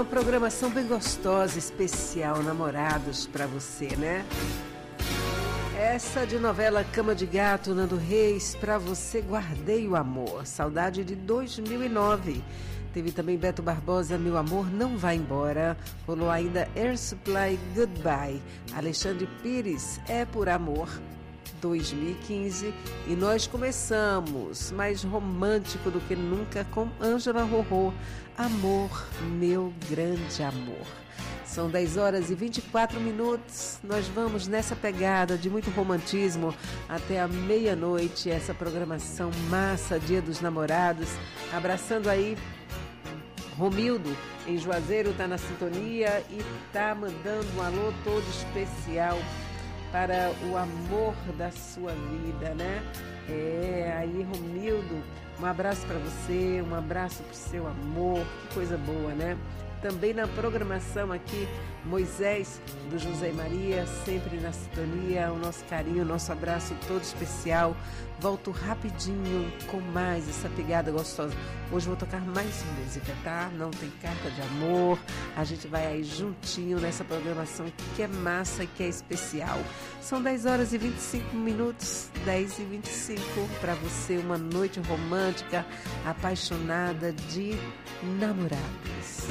uma programação bem gostosa, especial, namorados pra você, né? Essa de novela Cama de Gato, Nando Reis, pra você guardei o amor, saudade de 2009. Teve também Beto Barbosa, Meu Amor Não Vai Embora. Rolou ainda Air Supply, Goodbye. Alexandre Pires, É Por Amor, 2015. E nós começamos, mais romântico do que nunca, com Ângela Rorô, Amor, Meu Grande Amor. São 10 horas e 24 minutos. Nós vamos nessa pegada de muito romantismo até a meia-noite. Essa programação massa, Dia dos Namorados. Abraçando aí Romildo, em Juazeiro, tá na sintonia e tá mandando um alô todo especial para o amor da sua vida, né? Aí Romildo, um abraço para você, um abraço pro seu amor, que coisa boa, né? Também na programação aqui, Moisés, do José e Maria, sempre na sintonia, o nosso carinho, o nosso abraço todo especial. Volto rapidinho com mais essa pegada gostosa. Hoje vou tocar mais música, tá? Não tem carta de amor. A gente vai aí juntinho nessa programação que é massa e que é especial. São 10 horas e 25 minutos, 10 e 25, para você uma noite romântica, apaixonada de namorados.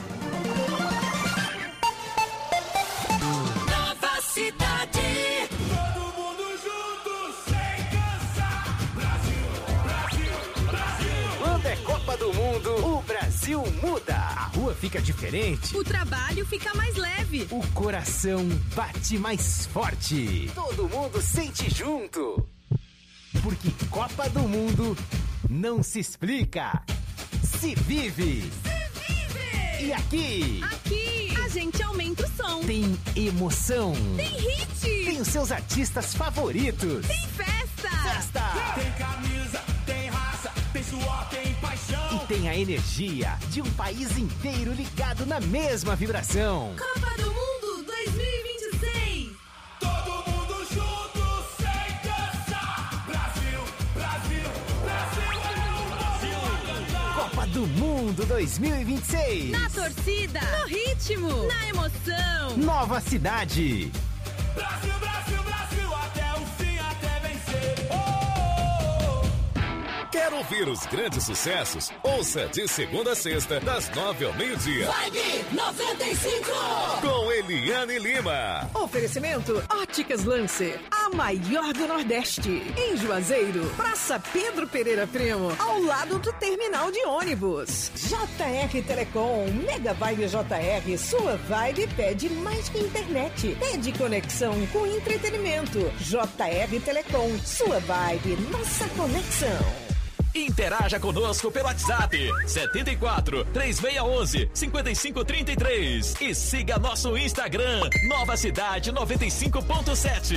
Nova Cidade. Todo mundo junto, sem cansar. Brasil, Brasil, Brasil. Quando é Copa do Mundo, o Brasil muda. A rua fica diferente. O trabalho fica mais leve. O coração bate mais forte. Todo mundo sente junto. Porque Copa do Mundo não se explica, se vive. E aqui a gente aumenta o som. tem emoção. Tem hit. Tem os seus artistas favoritos. Tem festa. Festa! Tem camisa, tem raça, tem suor, tem paixão. E tem a energia de um país inteiro ligado na mesma vibração. Copa do Mundo 2026. Todo mundo junto, sem cansar. Brasil, Brasil, Brasil. Brasil a cantar. Copa do Mundo 2026. Na torcida. No ritmo. Na emoção. Nova Cidade. Brasil, Brasil, Brasil, até o fim, até vencer. Oh! Quer ouvir os grandes sucessos? Ouça de segunda a sexta, das 9 ao meio-dia. Vibe 95. Com Eliane Lima. Oferecimento Óticas Lancer, a maior do Nordeste. Em Juazeiro, Praça Pedro Pereira Primo, ao lado do terminal de ônibus. JR Telecom, Mega Vibe JR, sua vibe pede mais que internet. Pede conexão com entretenimento. JR Telecom, sua vibe, nossa conexão. Interaja conosco pelo WhatsApp 74 3611 5533 e siga nosso Instagram Nova Cidade 95.7.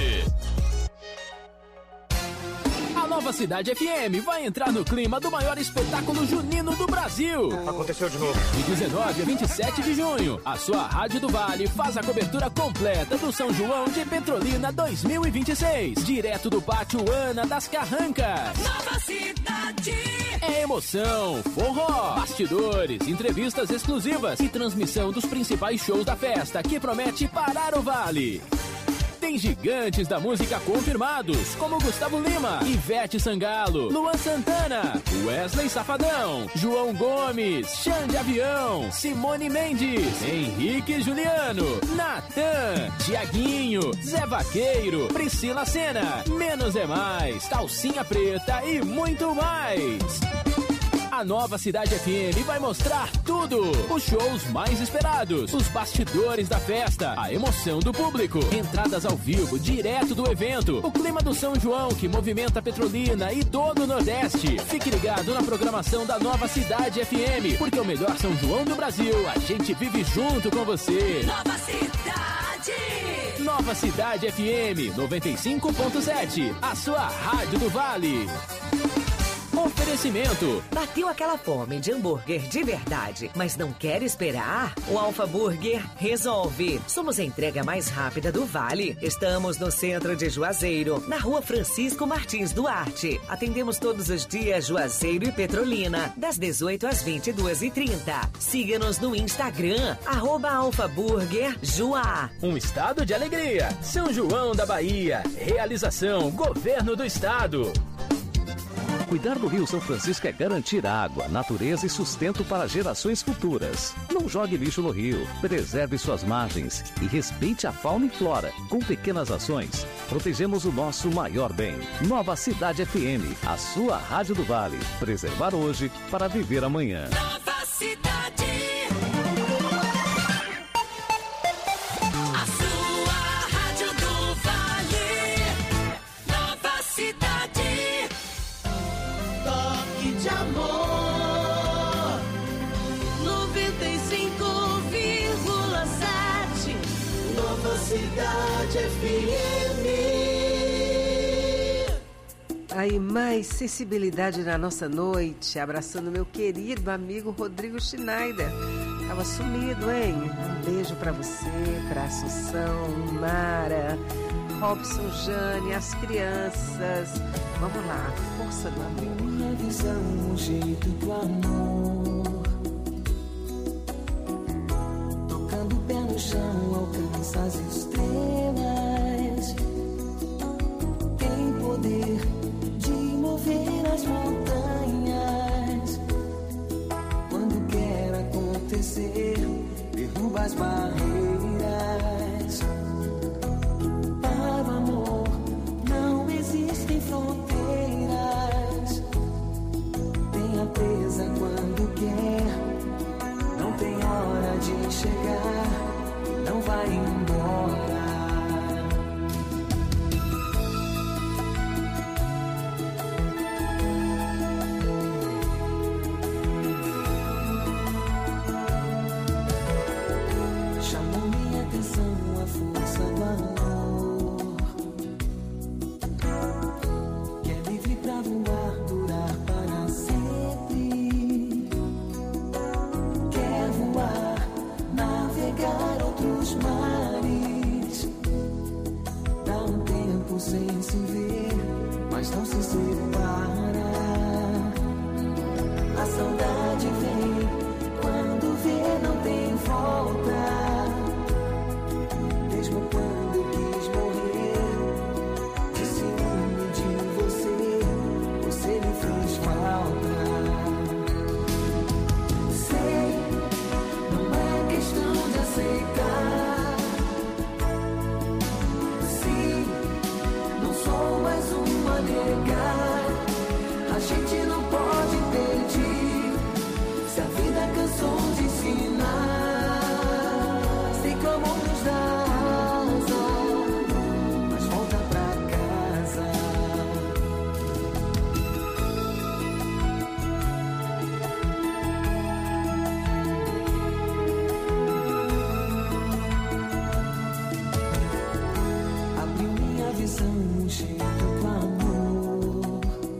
A Nova Cidade FM vai entrar no clima do maior espetáculo junino do Brasil. Aconteceu de novo. De 19 a 27 de junho, a sua Rádio do Vale faz a cobertura completa do São João de Petrolina 2026. Direto do Pátio Ana das Carrancas. Nova Cidade. É emoção, forró, bastidores, entrevistas exclusivas e transmissão dos principais shows da festa que promete parar o Vale. Tem gigantes da música confirmados, como Gustavo Lima, Ivete Sangalo, Luan Santana, Wesley Safadão, João Gomes, Xande Avião, Simone Mendes, Henrique Juliano, Natan, Tiaguinho, Zé Vaqueiro, Priscila Sena, Menos é Mais, Calcinha Preta e muito mais. A Nova Cidade FM vai mostrar tudo. Os shows mais esperados, os bastidores da festa, a emoção do público, entradas ao vivo direto do evento, o clima do São João que movimenta Petrolina e todo o Nordeste. Fique ligado na programação da Nova Cidade FM, porque o melhor São João do Brasil, a gente vive junto com você. Nova Cidade. Nova Cidade FM 95.7, a sua rádio do Vale. Oferecimento. Bateu aquela fome de hambúrguer de verdade, mas não quer esperar? O Alfa Burger resolve. Somos a entrega mais rápida do Vale. Estamos no centro de Juazeiro, na rua Francisco Martins Duarte. Atendemos todos os dias Juazeiro e Petrolina, das 18 às 22h30. Siga-nos no Instagram, @alfaburgerjuá. Um estado de alegria. São João da Bahia. Realização Governo do Estado. Cuidar do Rio São Francisco é garantir água, natureza e sustento para gerações futuras. Não jogue lixo no rio, preserve suas margens e respeite a fauna e flora. Com pequenas ações, protegemos o nosso maior bem. Nova Cidade FM, a sua rádio do Vale. Preservar hoje para viver amanhã. Nova Cidade. A sua rádio do Vale. Nova Cidade. Toque de amor. 95,7. Nova Cidade FM. Aí, mais sensibilidade na nossa noite, abraçando meu querido amigo Rodrigo Schneider. Tava sumido, hein? Um beijo pra você, pra Assunção, Mara, Robson, Jane, as crianças. Vamos lá, força do amor. Minha visão, o jeito do amor. Tocando o pé no chão, alcança as estrelas. Tem poder de mover as montanhas. Quando quer acontecer, derruba as barreiras. Para o amor não existem fronteiras. Tenha presa quando quer. Não tem hora de chegar. Não vai embora. Chamou minha atenção a força do amor, que é livre pra voar, durar para sempre. Quer voar, navegar outros mares. Dá um tempo sem se ver, mas não se separa. A saudade vem quando vê, não tem volta. Mesmo quando quis morrer, de ciúme de você, você me fez falta. Sei, não é questão de aceitar. Sim, não sou mais um a negar. A gente não pode pedir, se a vida cansou de ensinar. Sei como nos dá asa, mas volta pra casa. Abriu minha visão, um jeito do amor.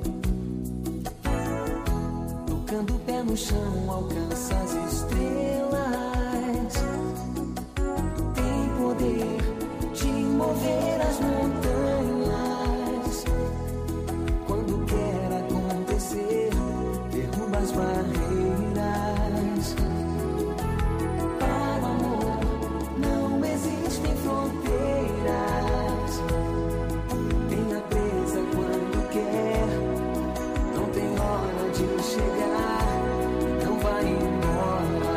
Tocando o pé no chão, alcança as estrelas. Tem poder de mover as montanhas. Quando quer acontecer, derruba as barreiras. Para o amor não existem fronteiras. Tenha presa quando quer. Não tem hora de chegar. Não vai embora.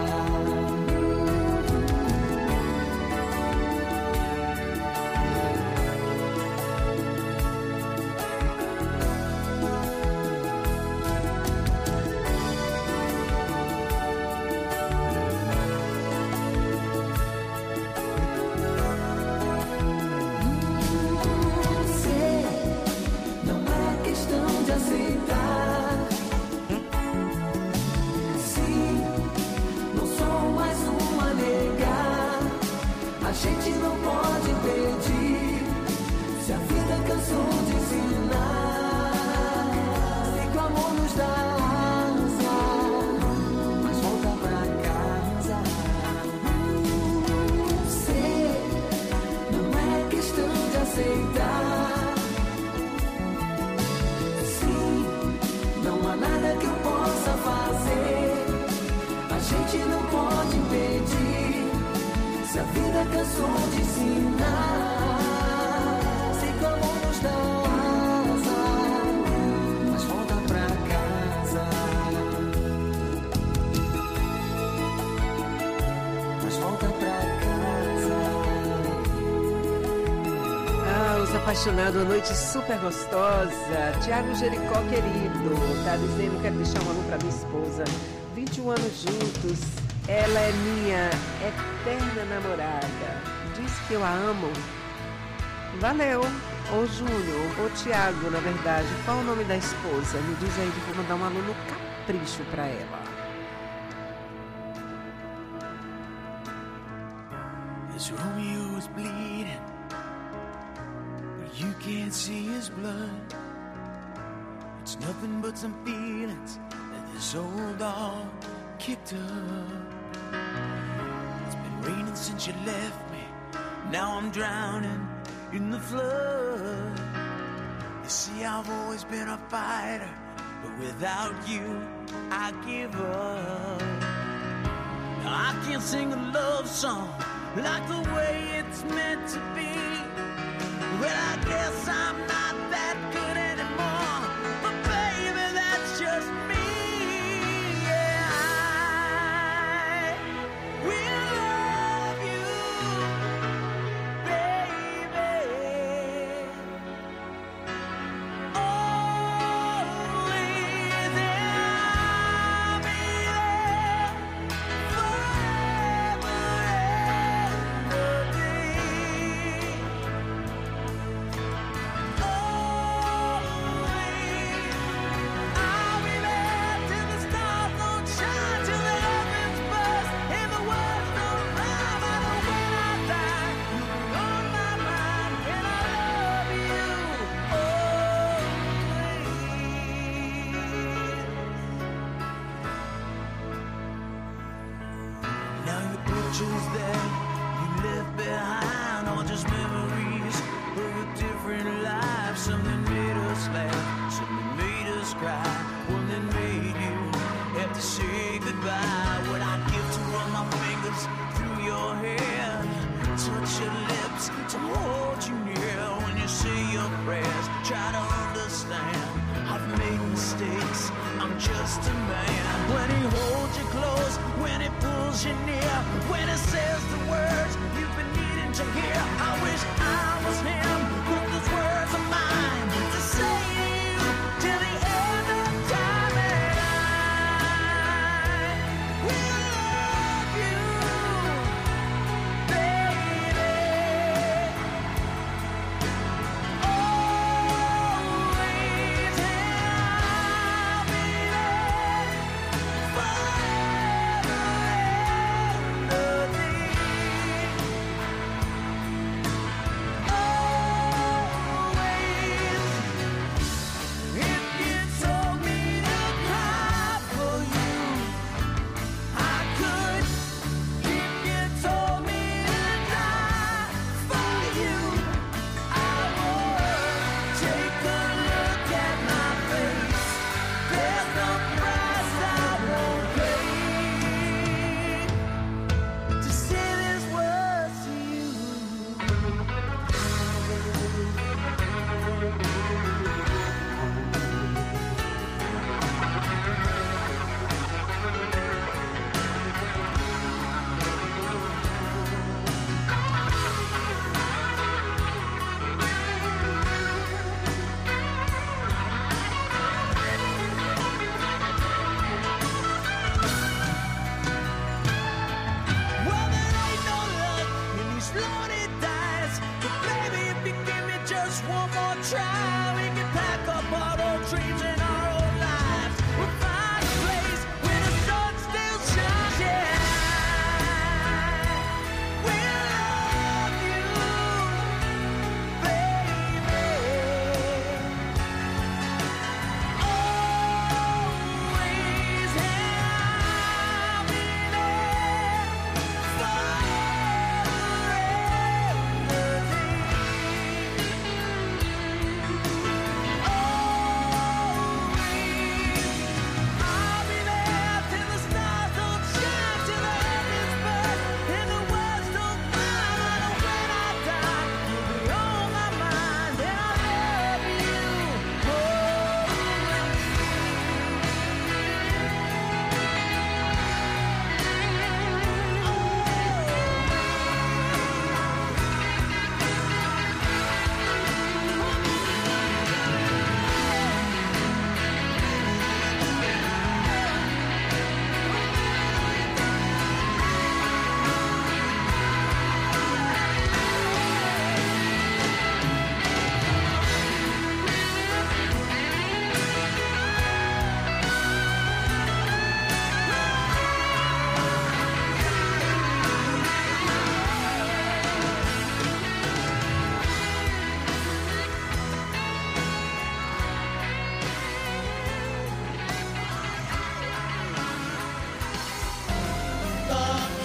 vida cansou de ensinar. Sei que o amor nos dá asa, mas volta pra casa. Mas volta pra casa. Ah, os apaixonados, uma noite super gostosa. Tiago Jericó, querido, tá dizendo: quero deixar um alô pra minha esposa. 21 anos juntos, ela é minha eterna namorada. Diz que eu a amo. Valeu. Ô Júnior, ô Tiago, na verdade, qual o nome da esposa? Me diz aí que eu vou mandar um alô no capricho pra ela. As Romeo is bleeding, but you can't see his blood. It's nothing but some feelings that this old dog kicked up. It's been raining since you left me. Now I'm drowning in the flood. You see, I've always been a fighter, but without you, I give up. Now I can't sing a love song like the way it's meant to be. Well, I guess I'm not that good anymore, but baby, that's just me. Yeah, I will love you, baby. Always, I'll be there forever and a day. I'll be there till the stars don't shine, till the heavens burst and the words don't rhyme. I know when I die, you'll be on my mind, and I love you always. Now your pictures that you left behind are just memories of a different life. Something made us laugh, something made us cry, one that made you have to say goodbye. What I'd give to run my fingers through your hair, touch your lips, to hold you near when you say your prayers. Try to understand, I've made mistakes, I'm just a man. When he holds you close, when he pulls you near, when he says the words you've been needing to hear. I wish I was him, but those words are mine to say to you till the end of time. And I will love you, baby. Always, and I'll be there forever and a day.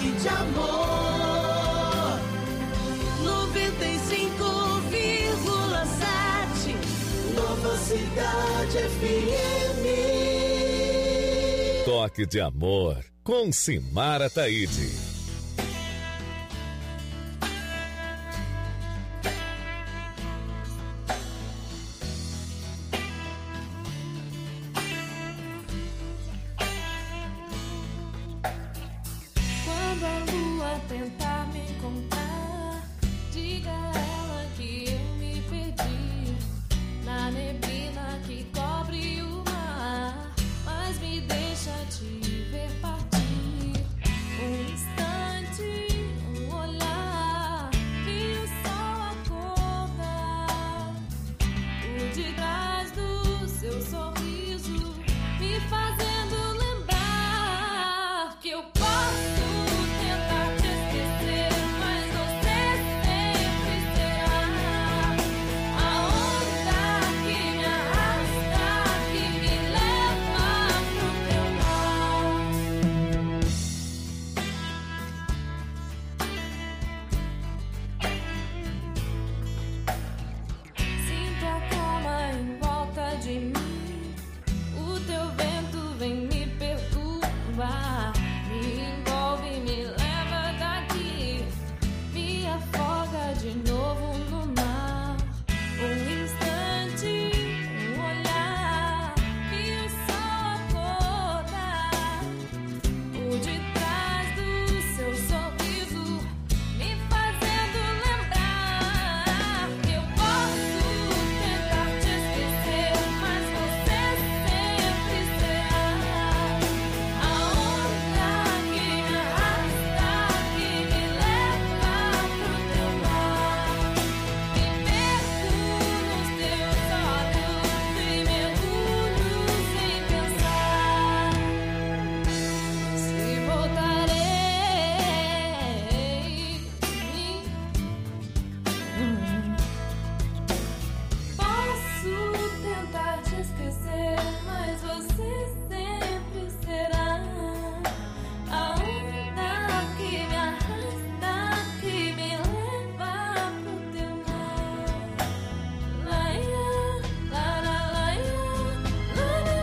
de amor. 95,7 Nova Cidade FM. Toque de Amor com Simara Taide. Quando a lua tentar me encontrar, diga a ela que eu me perdi na neblina que cobre o mar, mas me deixa te ver partir. Um instante, um olhar, vi o sol acordar por detrás do seu sorriso, me fazendo lembrar que eu posso tentar te esquecer, mas você sempre será a onda que me arrasta, que me leva pro teu mar. Sinto a calma em volta de mim, o teu vento vem me perturbar, me envolve, me leva daqui, me afoga de novo no mar. Um instante, um olhar, vi o sol acordar por detrás do seu sorriso, me fazendo lembrar que eu posso tentar te esquecer, mas você sempre será a onda que me arrasta, que me leva pro teu mar. Me perco nos teus olhos e mergulho sem pensar se voltarei. Posso tentar te esquecer, mas você sempre será a onda que me arrasta, que me leva pro teu mar. Laia, lara, laia, lara,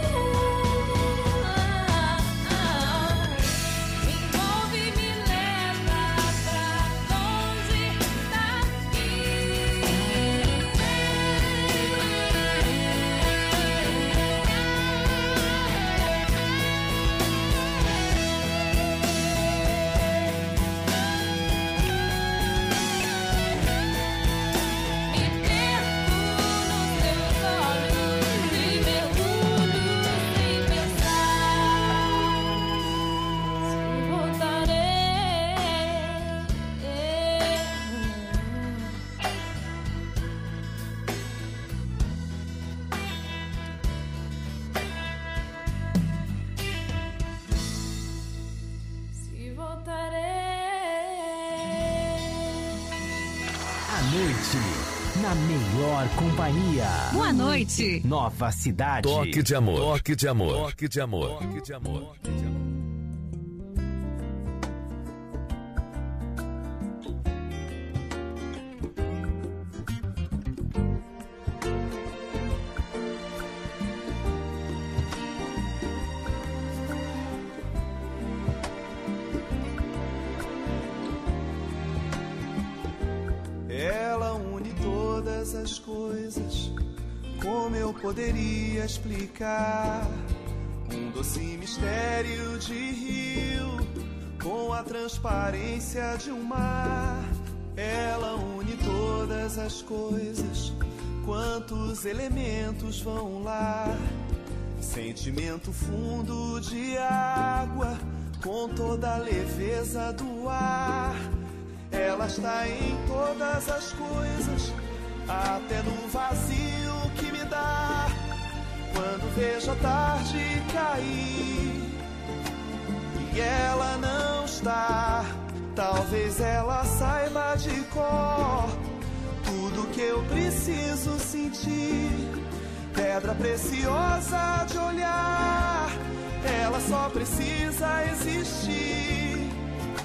me envolve, me leva pra longe daqui. Me perco nos teus olhos e mergulho sem pensar se voltarei. Se voltarei. À noite, na melhor companhia. Boa noite. Nova Cidade. Toque de Amor. Toque de Amor. Toque de Amor. Toque de Amor. Ela une todas as coisas, como eu poderia explicar? Um doce mistério de rio, com a transparência de um mar. Ela une todas as coisas, quantos elementos vão lá? Sentimento fundo de água, com toda a leveza do ar. Ela está em todas as coisas, até no vazio que me dá. Quando vejo a tarde cair e ela não está, talvez ela saiba de cor tudo que eu preciso sentir. Pedra preciosa de olhar, ela só precisa existir.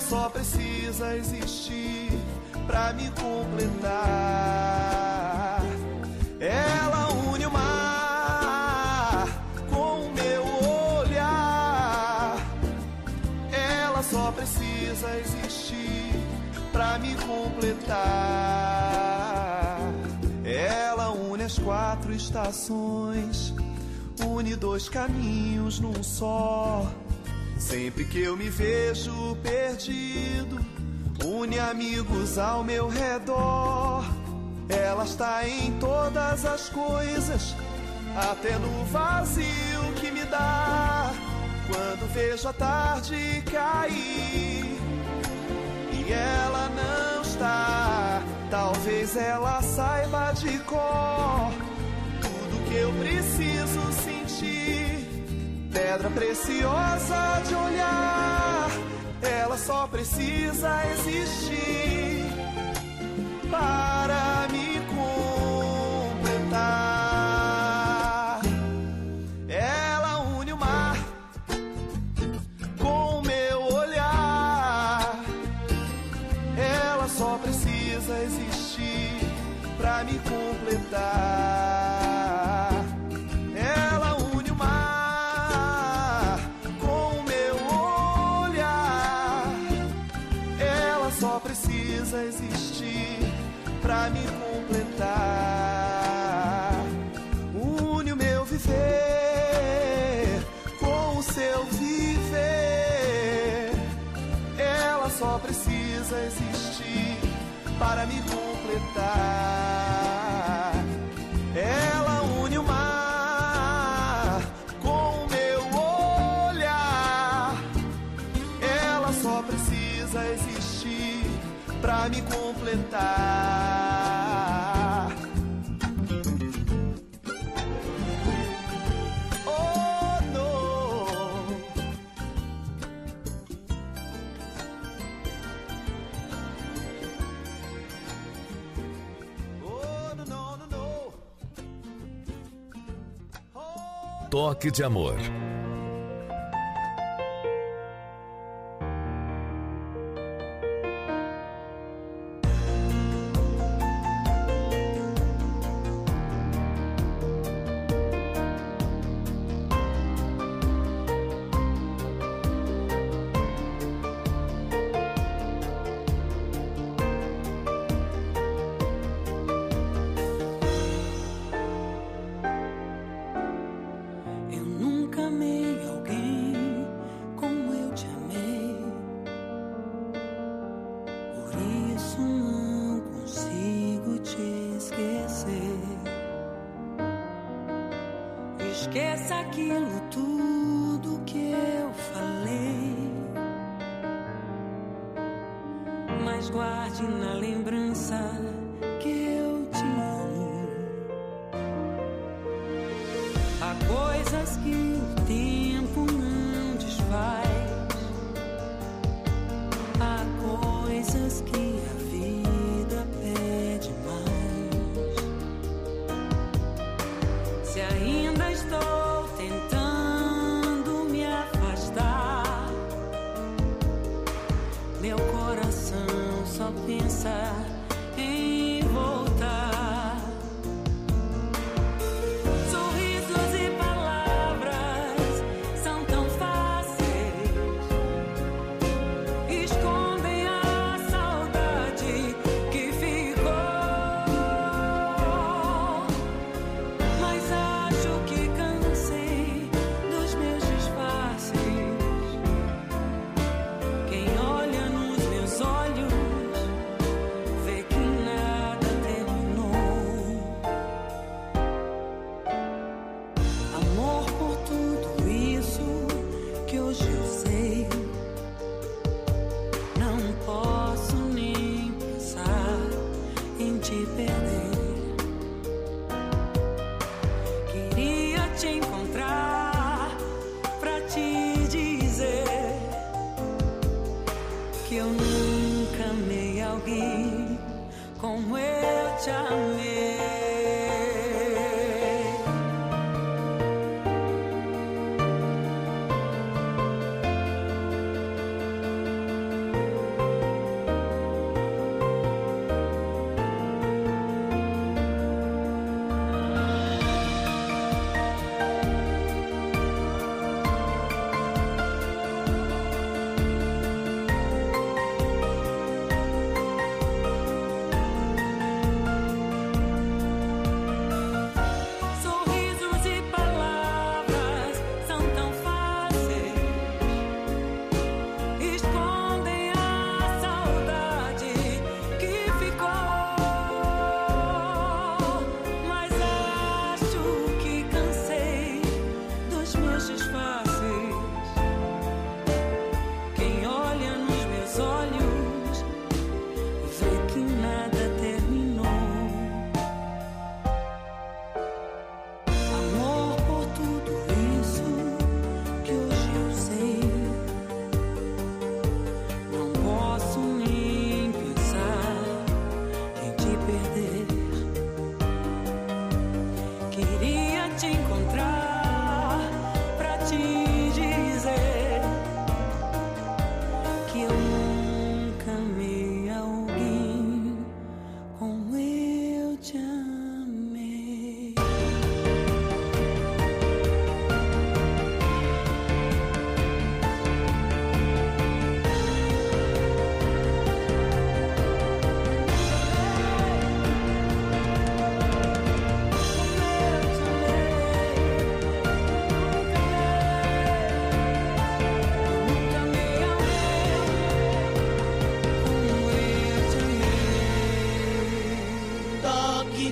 só precisa existir pra me completar. Ela une o mar com o meu olhar. Ela só precisa existir pra me completar. Ela une as 4 estações, une 2 caminhos num só. Sempre que eu me vejo perdido, une amigos ao meu redor. Ela está em todas as coisas, até no vazio que me dá quando vejo a tarde cair e ela não está. Talvez ela saiba de cor tudo que eu preciso sentir. Pedra preciosa de olhar, ela só precisa existir para me completar. Ela une o mar com o meu olhar. Ela só precisa existir pra me completar. Ela une o mar com o meu olhar. Ela só precisa existir pra me completar. Une o meu viver com o seu viver. Ela só precisa existir para me completar. Ela une o mar com o meu olhar. Ela só precisa existir pra me completar. Oh, não. Oh, não, não, não, não. Toque de Amor. Eu nunca amei alguém como eu te amei. Por isso não consigo te esquecer. Esqueça aquilo tudo que eu falei, mas guarde na lembrança que eu te amo. Há coisas que o tempo não desfaz. Há coisas que a vida pede mais. Se ainda estou tentando me afastar, meu coração só pensa em voltar. Sorrisos e palavras são tão fáceis, escondem a saudade que ficou. Mas acho que cansei dos meus disfarces. Quem olha nos meus olhos vê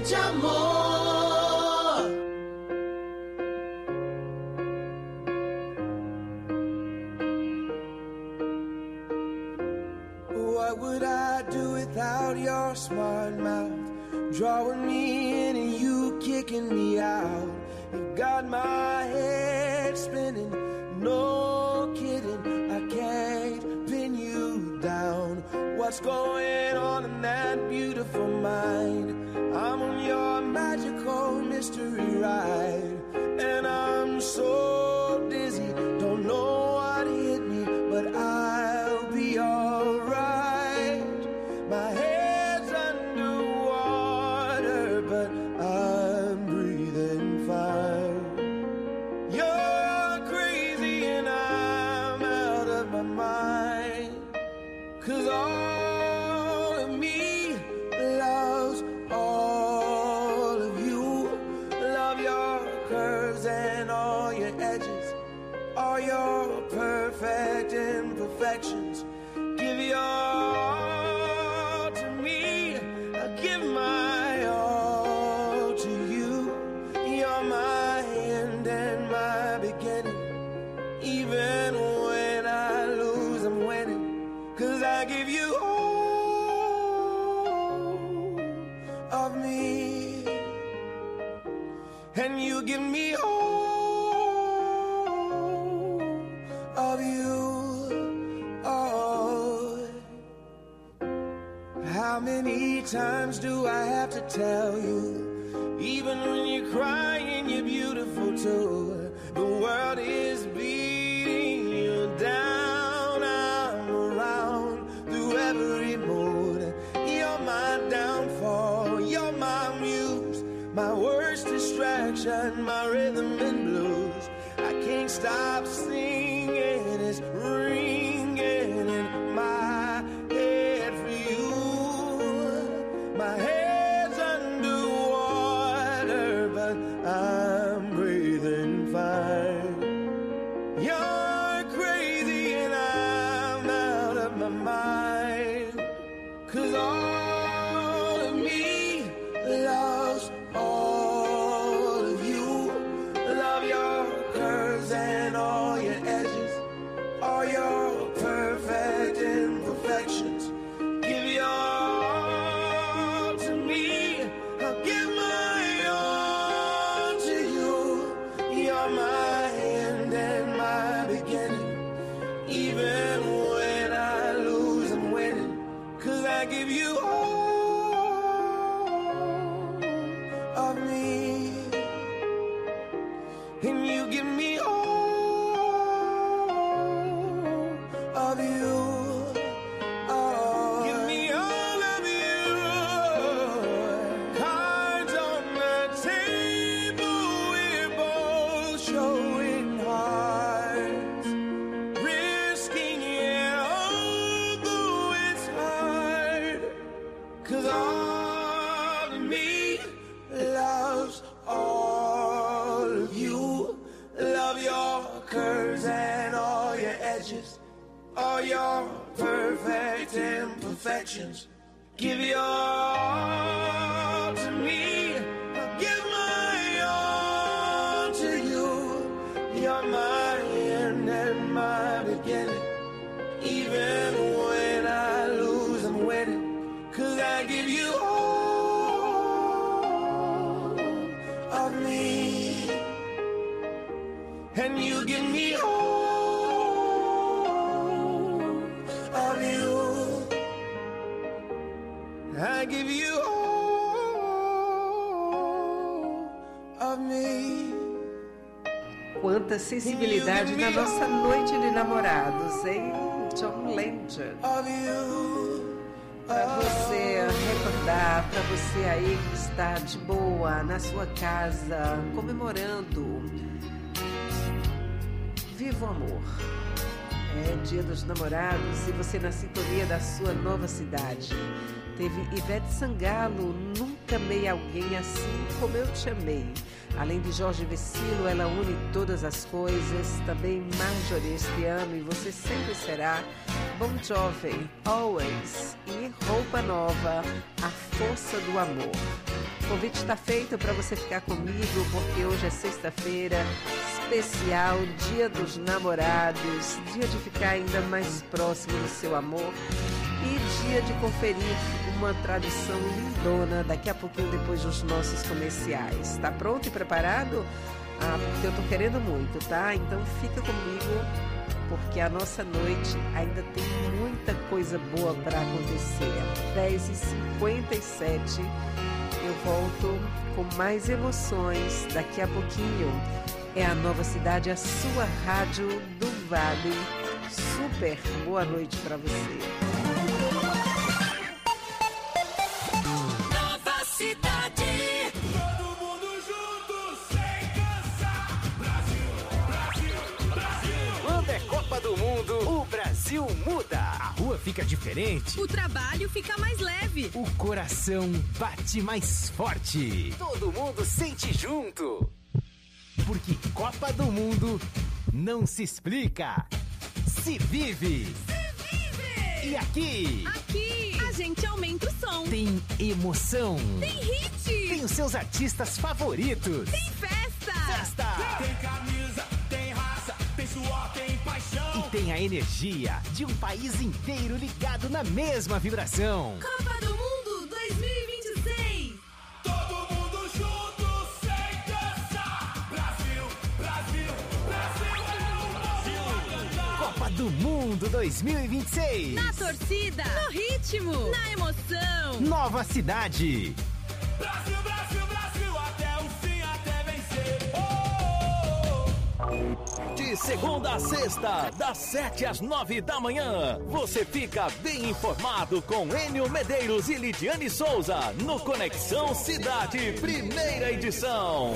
de amor. What would I do without your smart mouth? Drawing me in and you kicking me out. You got my head spinning, no kidding. I can't pin you down. What's going on in that beautiful mind? I'm on your magical mystery ride, and I'm so dizzy, don't know what hit me, but I'll be alright. My head's underwater, but I'm breathing fine. You're crazy and I'm out of my mind, 'cause all of me loves all of you. Love your curves and all your edges, all your perfect imperfections. Give your all to me, I give my all to you. You're my end and my beginning. Even when I lose, I'm winning, 'cause I give you all of me, and you give me all of you. Oh, how many times do I have to tell you? Even when you're crying, you're beautiful too. The world is beating you down. I'm around through every mood. You're my downfall, you're my muse, my worst distraction, my rhythm and blues. I can't stop singing, it's ringing in my head for you. My head's underwater, but I'm breathing fine. You're crazy and I'm out of my mind, 'cause all of me loves all of you. Love your curves and all your edges, all your perfect imperfections. Give your all to me, I'll give my all to you. You're my end and my beginning. Even when I lose, I'm winning, 'cause I give you all of me, and you give me all of you. Oh, give me all of you. Cards on the table, we're both showing hearts, risking it, although it's hard, 'cause all of me loves all of you. Love your curves and all your edges, all your perfect imperfections. Give your all to me, I'll give my all to you. You're my end and my beginning. Even when I lose, I'm winning, 'cause I give you all of me, and you give me all of you. I give you all of me. Quanta sensibilidade na nossa noite de namorados, hein? John Legend. Para você recordar, para você aí que está de boa na sua casa, comemorando. Viva o amor. É Dia dos Namorados e você na sintonia da sua nova cidade. Teve Ivete Sangalo, Nunca Amei Alguém Assim Como Eu Te Amei. Além de Jorge Vecilo, ela une todas as coisas. Também Marjorie este ano, e você sempre será. Bon Jovi, Always e Roupa Nova, A Força do Amor. O convite está feito para você ficar comigo, porque hoje é sexta-feira, especial, Dia dos Namorados, dia de ficar ainda mais próximo do seu amor e dia de conferir uma tradução lindona daqui a pouquinho depois dos nossos comerciais. Está pronto e preparado? Porque eu tô querendo muito, tá? Então fica comigo, porque a nossa noite ainda tem muita coisa boa para acontecer. 10h57, eu volto com mais emoções daqui a pouquinho. É a Nova Cidade, a sua rádio do Vale. Super boa noite para você. Nova Cidade. Todo mundo junto, sem cansar. Brasil, Brasil, Brasil. Quando é Copa do Mundo, o Brasil muda. A rua fica diferente. O trabalho fica mais leve. O coração bate mais forte. Todo mundo sente junto. Porque Copa do Mundo não se explica, se vive. Se vive! E aqui? Aqui a gente aumenta o som. Tem emoção. Tem hit. Tem os seus artistas favoritos. Tem festa. Festa. Tem camisa, tem raça, tem suor, tem paixão. E tem a energia de um país inteiro ligado na mesma vibração. Copa do Mundo 2026. Todo mundo junto, sem cansar. Brasil, Brasil, Brasil é o Brasil. Copa do Mundo 2026. Na torcida, no ritmo, na emoção. Nova Cidade. Brasil, Brasil, Brasil, até o fim, até vencer. De segunda a sexta, das 7 às 9 da manhã, você fica bem informado com Enio Medeiros e Lidiane Souza no Conexão Cidade, primeira edição.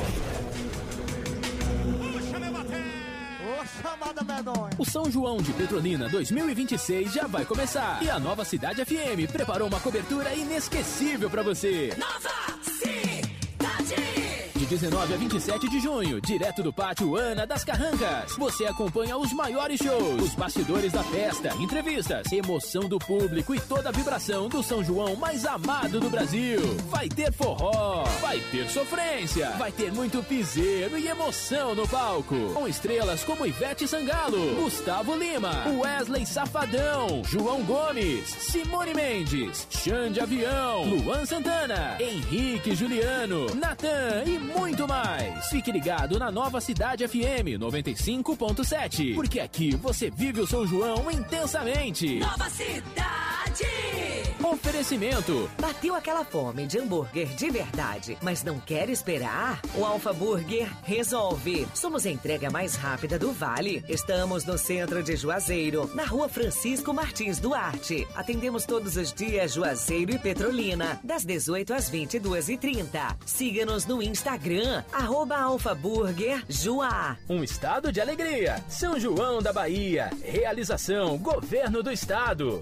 O São João de Petrolina 2026 já vai começar e a Nova Cidade FM preparou uma cobertura inesquecível para você. Nova Cidade. De 19 a 27 de junho, direto do Pátio Ana das Carrancas, você acompanha os maiores shows, os bastidores da festa, entrevistas, emoção do público e toda a vibração do São João mais amado do Brasil. Vai ter forró, vai ter sofrência, vai ter muito piseiro e emoção no palco, com estrelas como Ivete Sangalo, Gustavo Lima, Wesley Safadão, João Gomes, Simone Mendes, Xande Avião, Luan Santana, Henrique Juliano, Natan e muito mais. Fique ligado na Nova Cidade FM 95.7, porque aqui você vive o São João intensamente. Nova Cidade. Oferecimento. Bateu aquela fome de hambúrguer de verdade, mas não quer esperar? O Alfa Burger resolve. Somos a entrega mais rápida do Vale. Estamos no centro de Juazeiro, na Rua Francisco Martins Duarte. Atendemos todos os dias Juazeiro e Petrolina, das 18 às 22h30. Siga-nos no Instagram, @AlfaBurgerJuá. Um estado de alegria. São João da Bahia. Realização Governo do Estado.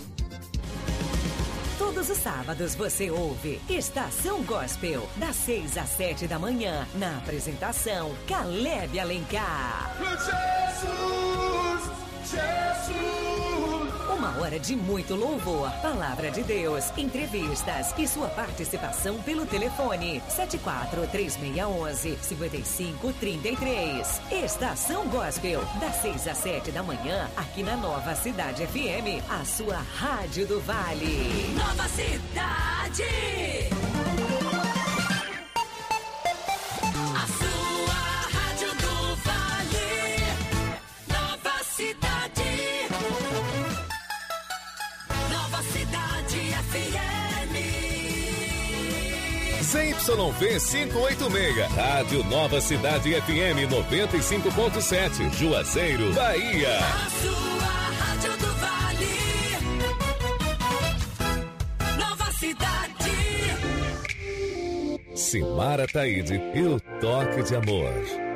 Todos os sábados você ouve Estação Gospel, das 6 às 7 da manhã. Na apresentação, Caleb Alencar. Jesus, Jesus. Uma hora de muito louvor, palavra de Deus, entrevistas e sua participação pelo telefone 74-3611-5533. Estação Gospel, das 6 às 7 da manhã, aqui na Nova Cidade FM, a sua rádio do Vale. Nova Cidade. A sua rádio do Vale. Nova Cidade. Nova Cidade FM. ZYV 586, Rádio Nova Cidade FM 95.7, Juazeiro, Bahia. A sua rádio do Vale. Nova Cidade. Simara Taide e o Toque de Amor.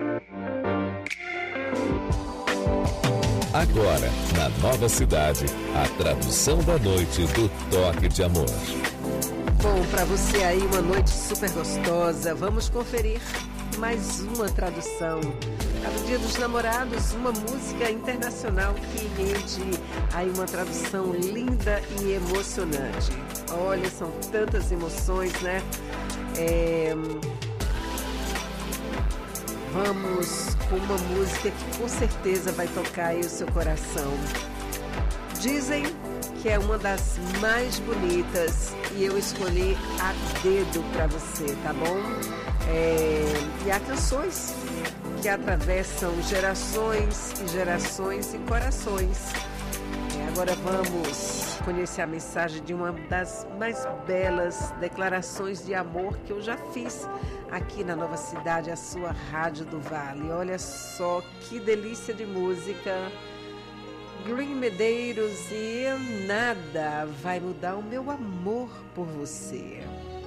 Agora, na Nova Cidade, a tradução da noite do Toque de Amor. Bom, para você aí uma noite super gostosa. Vamos conferir mais uma tradução. Cada Dia dos Namorados, uma música internacional que rende aí uma tradução linda e emocionante. Olha, são tantas emoções, né? Vamos com uma música que com certeza vai tocar aí o seu coração. Dizem que é uma das mais bonitas e eu escolhi a dedo pra você, tá bom? E há canções que atravessam gerações e gerações e corações. Agora vamos conhecer a mensagem de uma das mais belas declarações de amor que eu já fiz aqui na Nova Cidade, a sua Rádio do Vale. Olha só que delícia de música. Green Medeiros e Nada Vai Mudar o Meu Amor por Você.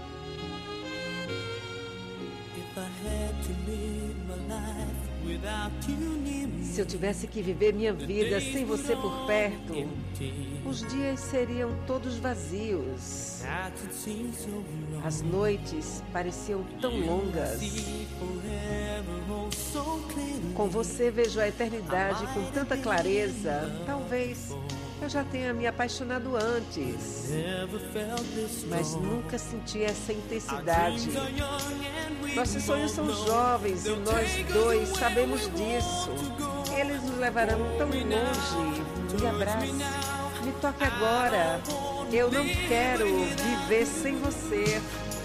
Se eu tivesse que viver minha vida sem você por perto, os dias seriam todos vazios. As noites pareciam tão longas. Com você vejo a eternidade com tanta clareza. Talvez eu já tenha me apaixonado antes, mas nunca senti essa intensidade. Nossos sonhos são jovens e nós dois sabemos disso. Eles nos levarão tão longe. Me abrace, me toque agora. Eu não quero viver sem você.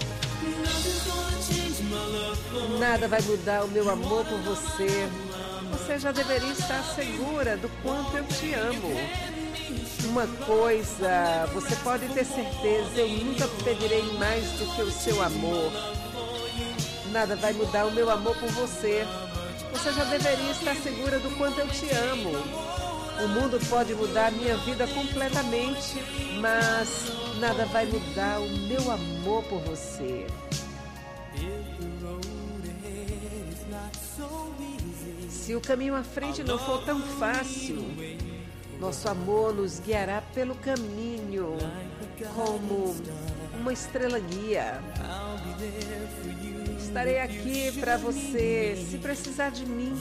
Nada vai mudar o meu amor por você. Você já deveria estar segura do quanto eu te amo. Uma coisa, você pode ter certeza, eu nunca pedirei mais do que o seu amor. Nada vai mudar o meu amor por você. Você já deveria estar segura do quanto eu te amo. O mundo pode mudar minha vida completamente, mas nada vai mudar o meu amor por você. Se o caminho à frente não for tão fácil, nosso amor nos guiará pelo caminho como uma estrela guia. Estarei aqui para você se precisar de mim.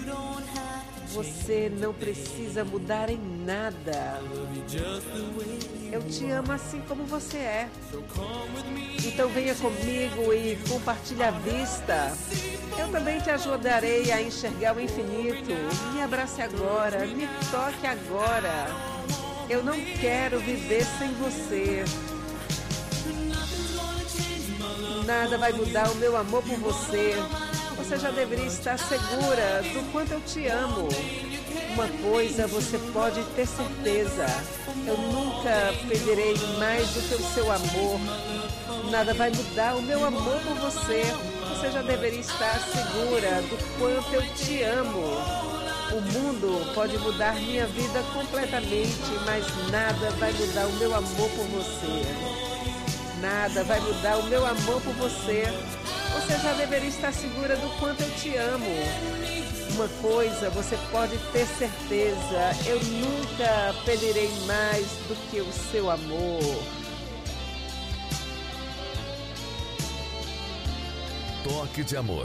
Você não precisa mudar em nada. Eu te amo assim como você é. Então venha comigo e compartilhe a vista. Eu também te ajudarei a enxergar o infinito. Me abrace agora, me toque agora. Eu não quero viver sem você. Nada vai mudar o meu amor por você. Você já deveria estar segura do quanto eu te amo. Uma coisa você pode ter certeza. Eu nunca pedirei mais do que o seu amor. Nada vai mudar o meu amor por você. Você já deveria estar segura do quanto eu te amo. O mundo pode mudar minha vida completamente, mas nada vai mudar o meu amor por você. Nada vai mudar o meu amor por você. Você já deveria estar segura do quanto eu te amo. Uma coisa você pode ter certeza, eu nunca pedirei mais do que o seu amor. Toque de amor.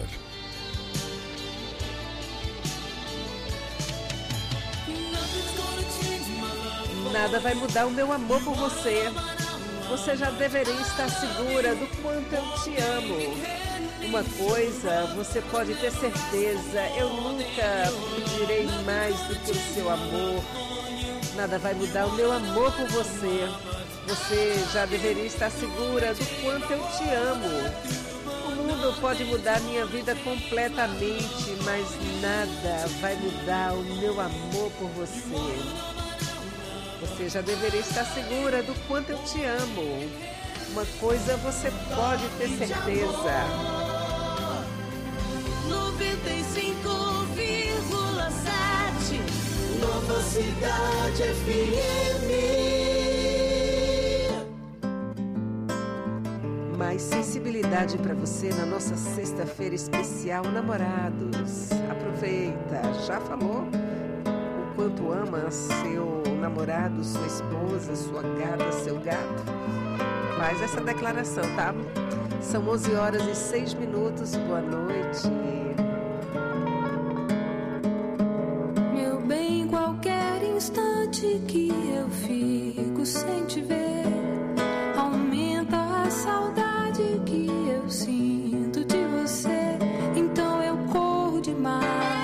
Nada vai mudar o meu amor por você. Você já deveria estar segura do quanto eu te amo. Uma coisa você pode ter certeza, eu nunca pedirei mais do que o seu amor. Nada vai mudar o meu amor por você. Você já deveria estar segura do quanto eu te amo. O mundo pode mudar minha vida completamente, mas nada vai mudar o meu amor por você. Você já deveria estar segura do quanto eu te amo. Uma coisa você pode ter certeza. 95,7 Nova Cidade FM. Mais sensibilidade para você na nossa sexta-feira especial Namorados. Aproveita, já falou o quanto ama seu namorado, sua esposa, sua gata, seu gato? Faz essa declaração, tá? São 11h06. Boa noite. Meu bem, qualquer instante que eu fico sem te ver, aumenta a saudade que eu sinto de você. Então eu corro demais,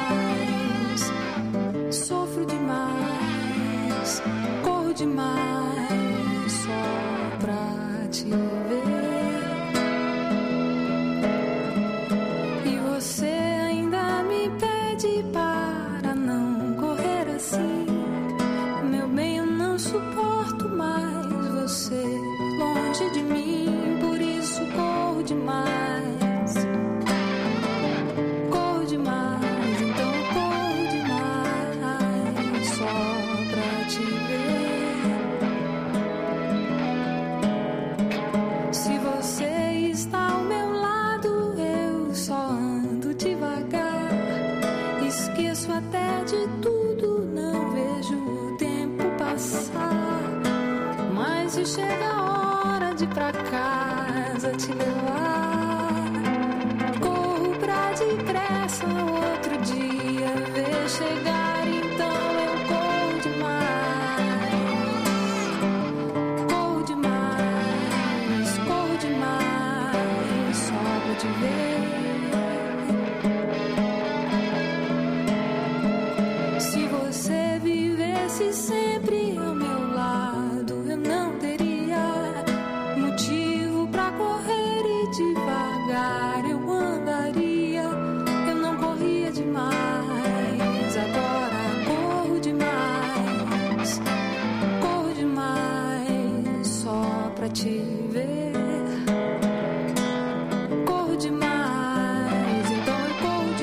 sofro demais, corro demais só pra te ver. E você ainda me pede para não correr assim. Meu bem, eu não suporto mais você longe de mim, por isso corro demais, corro demais, então eu corro demais só pra te ver. Se você está ao meu lado, eu só ando devagar, esqueço até de tudo, não vejo o tempo passar. Mas se chega a hora de ir pra casa te levar, corro pra depressa outro dia ver chegar, então eu corro demais só pra te ver. Se você vivesse sempre ao meu lado, eu não teria motivo pra correr e devagar eu andaria. Eu não corria demais, agora corro demais só pra te ver. Corro demais, então eu corro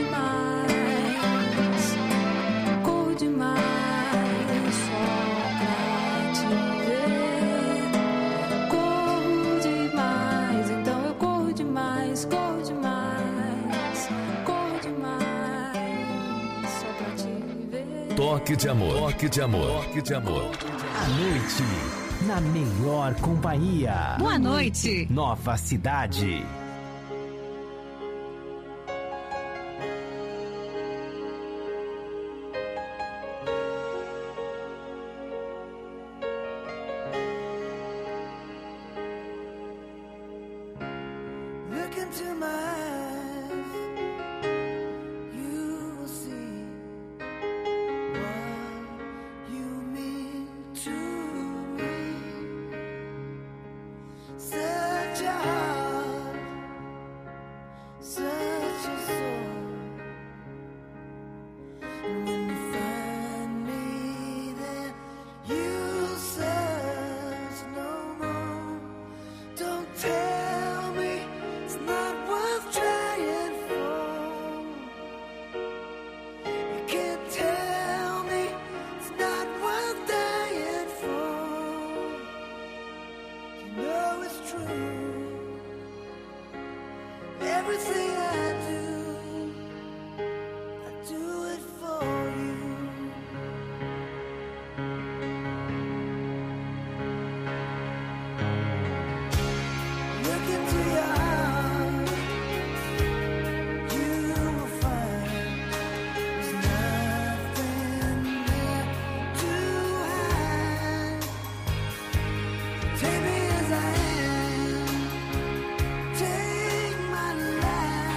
demais só pra te ver. Corro demais, então eu corro demais só pra te ver. Toque de amor, toque de amor, toque de amor. À noite, na melhor companhia. Boa noite. Nova Cidade. Look into my eyes, you will see what you mean to me. Such a heart, such a soul. And when you find me there, you'll search no more. Don't tell me it's not worth trying for. You can't tell me it's not worth dying for. You know it's true. Everything I do it for you. Look into your heart, you will find there's nothing there to hide. Take me as I am, take my life.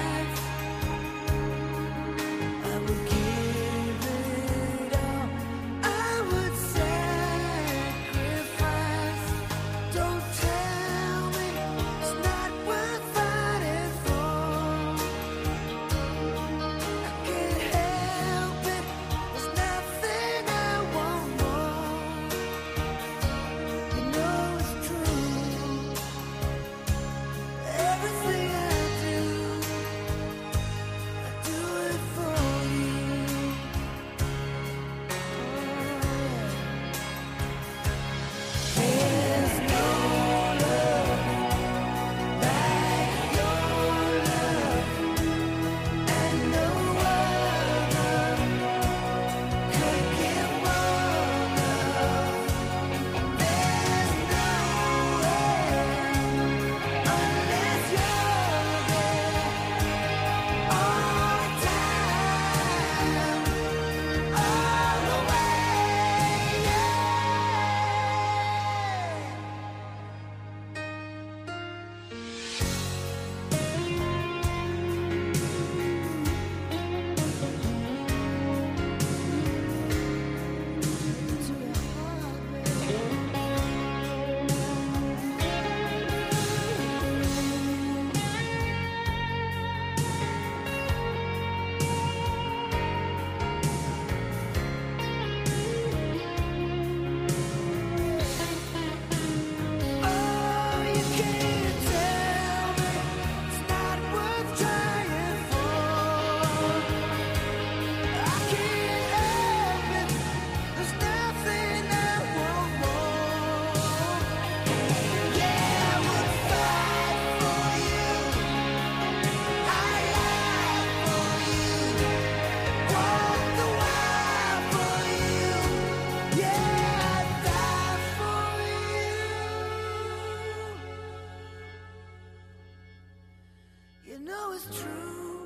know it's true.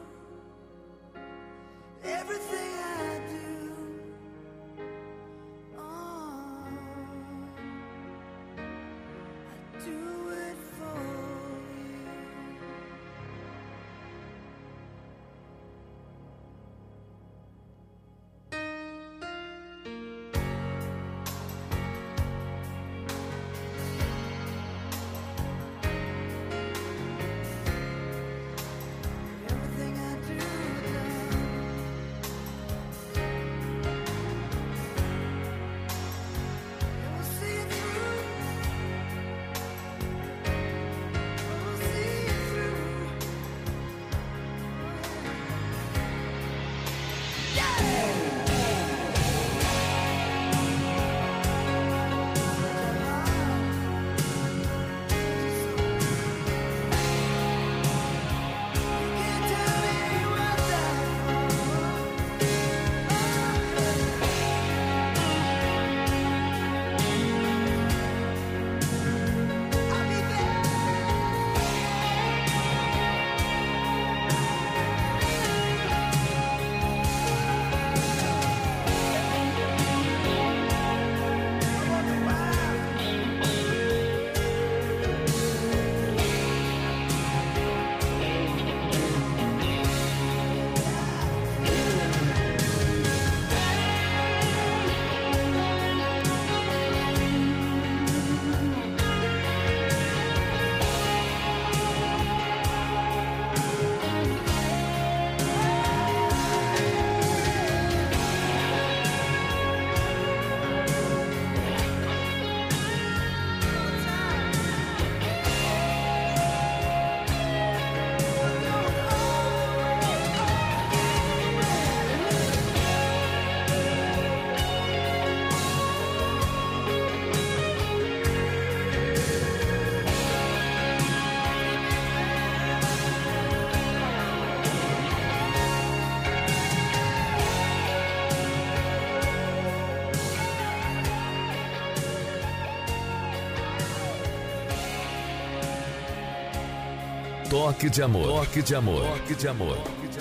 Everything I do, oh, I do it for you. Everything I do, I will see it through. I will see it through. Toque de amor. Toque de amor. Toque de amor.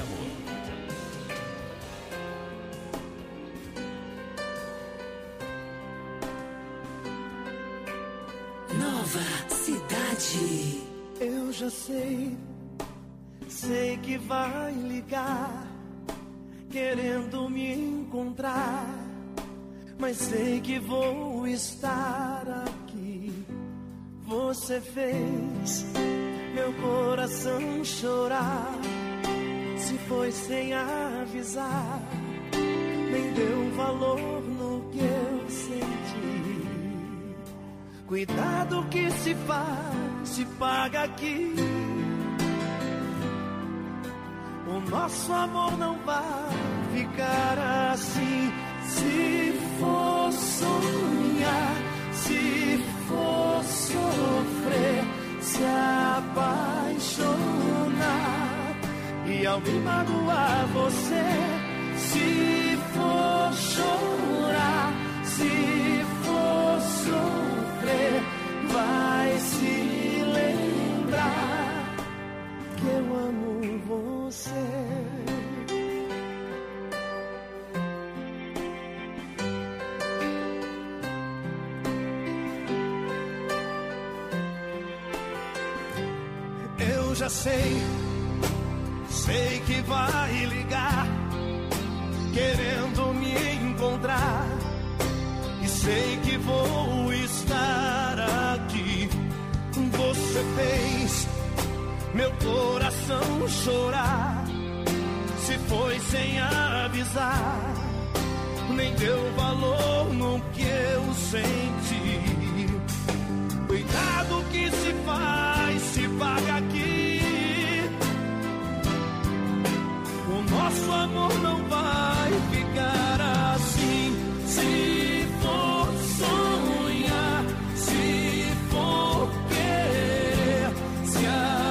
Nova Cidade. Eu já sei que vai ligar, querendo me encontrar, mas sei que vou estar aqui. Você fez meu coração chorar, se foi sem avisar, nem deu valor no que eu senti. Cuidado que se faz, se paga aqui. O nosso amor não vai ficar assim. Se for sonhar, se for sofrer, se apaixonar e alguém magoar você, se for chorar, se for sofrer, vai se lembrar que eu amo você. Eu já sei que vai ligar, querendo me encontrar, e sei que vou estar aqui. Você fez meu coração chorar, se foi sem avisar, nem deu valor no que eu senti. Cuidado que se faz, se paga aqui. O nosso amor não vai ficar assim. Se for sonhar, se for querer, se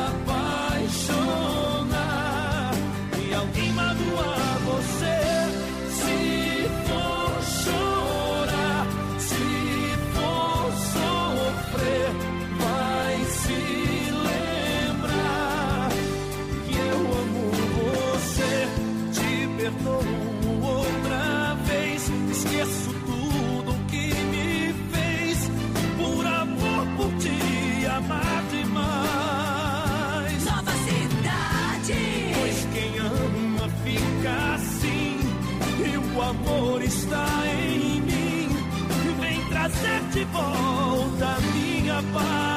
apaixonar e alguém magoar você, se for chorar, se for sofrer, vai se lembrar que de volta minha paz.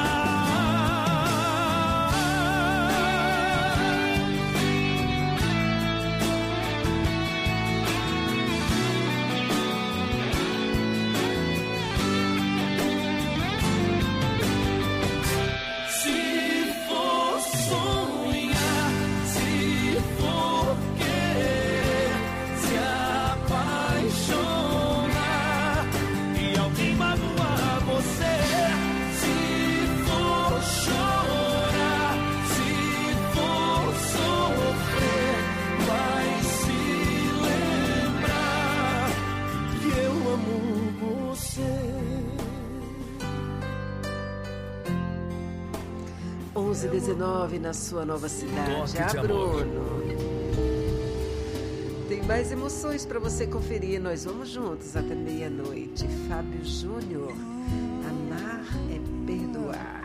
e 19 na sua nova cidade. Bruno. Tem mais emoções para você conferir. Nós vamos juntos até meia-noite. Fábio Júnior. Amar é perdoar.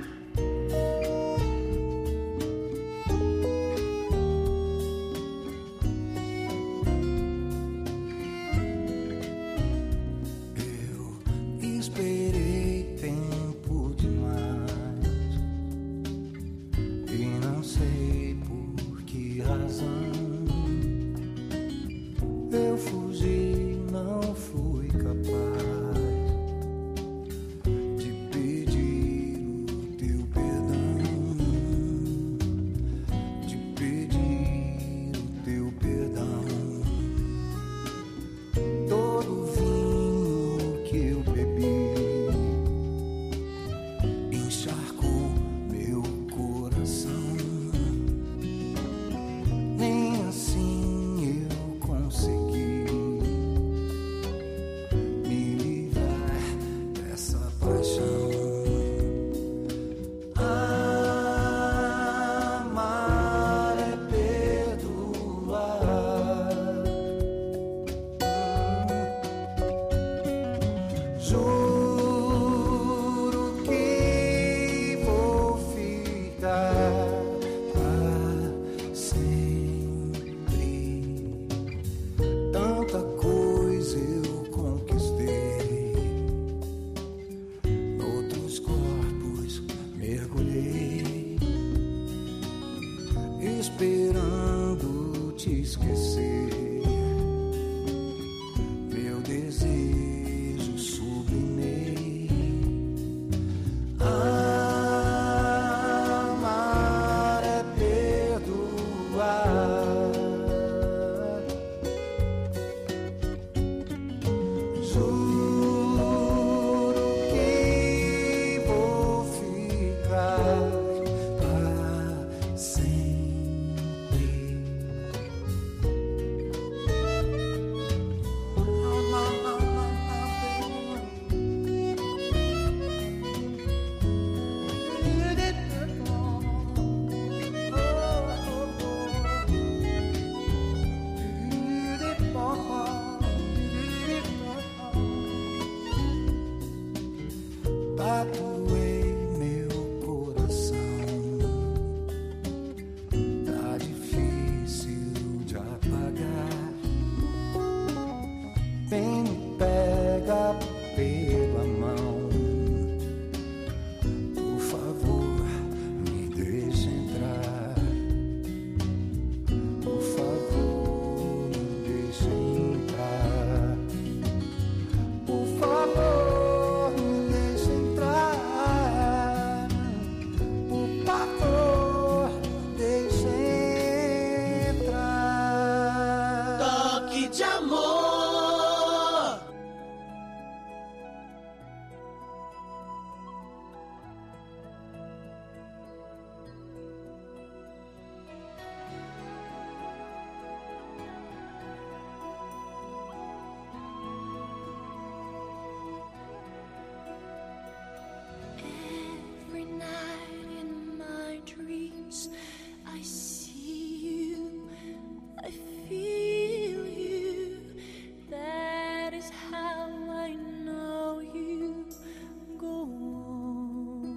Tatuei